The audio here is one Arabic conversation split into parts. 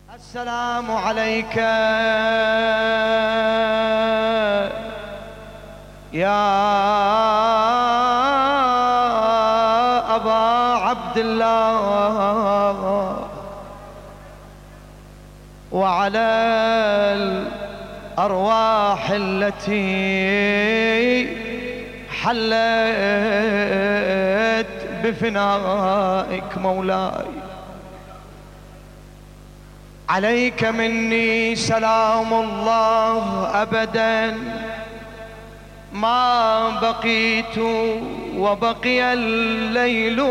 السلام عليك يا أبا عبد الله، وعلى الأرواح التي حلت بفنائك مولاي. عليك مني سلام الله أبدا ما بقيت وبقي الليل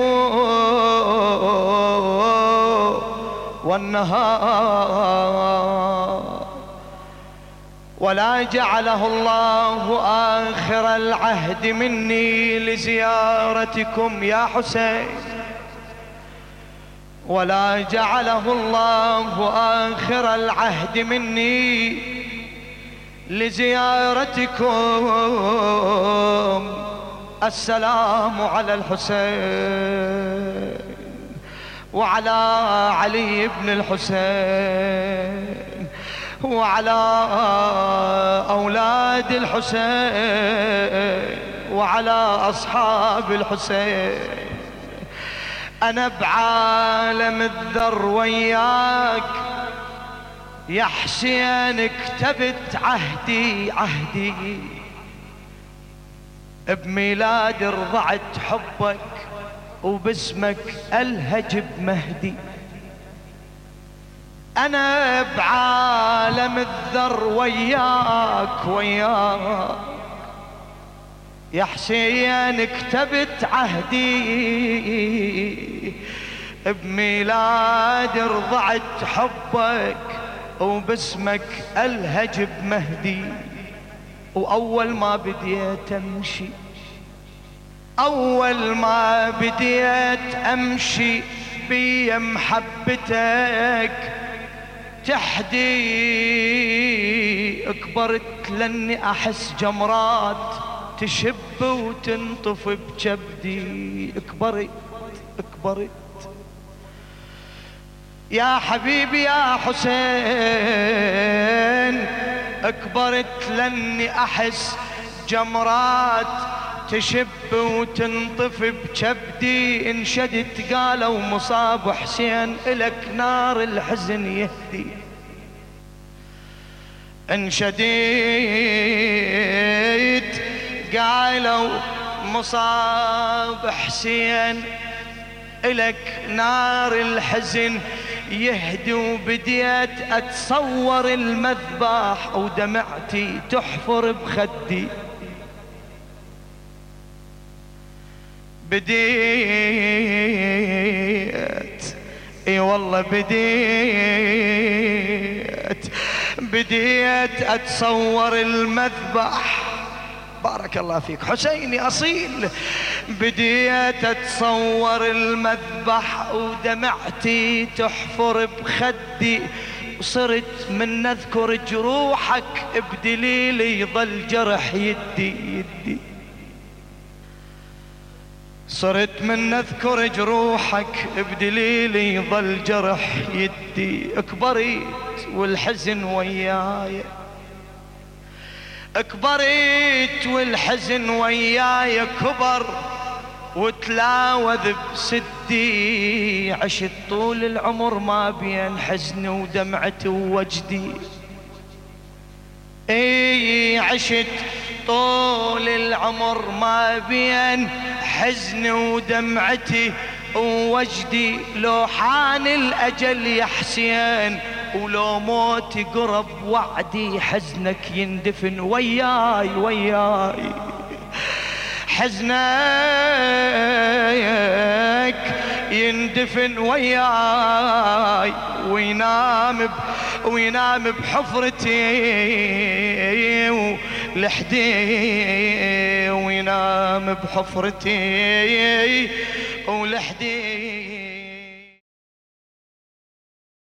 والنهار، ولا جعله الله آخر العهد مني لزيارتكم يا حسين، ولا جعله الله آخر العهد مني لزيارتكم. السلام على الحسين وعلى علي بن الحسين وعلى أولاد الحسين وعلى أصحاب الحسين. أنا بعالم الذر وياك يا حسين، كتبت عهدي بميلاد رضعت حبك وباسمك ألهج بمهدي. أنا بعالم الذر وياك يا حسين، كتبت عهدي بميلاد رضعت حبك وباسمك ألهج بمهدي. وأول ما بديت أمشي، أول ما بديت أمشي بي محبتك تحدي، اكبرت لاني أحس جمرات تشب وتنطف بجبدي. اكبرت يا حبيبي يا حسين، اكبرت لاني احس جمرات تشب وتنطف بجبدي. انشدت قالوا مصاب حسين الك نار الحزن يهدي. انشدت قالوا مصاب حسين إلك نار الحزن يهدي. وبديت أتصور المذبح ودمعتي تحفر بخدي. بديت اي والله بديت أتصور المذبح. بارك الله فيك حسيني أصيل. بديت أتصور المذبح ودمعتي تحفر بخدي. وصرت من أذكر جروحك بدليلي يظل جرح يدي. صرت من أذكر جروحك بدليلي يظل جرح يدي. اكبرت والحزن وياي، اكبرت والحزن وياي كبر وتلاوذ بسدي. عشت طول العمر ما بين حزني ودمعتي ووجدي. اي عشت طول العمر ما بين حزني ودمعتي ووجدي. لو حان الأجل يا حسين ولو موتي قرب وعدي، حزنك يندفن وياي حزنك يندفن وياي. وينام بحفرتي ولحدي، وينام بحفرتي ولحدي.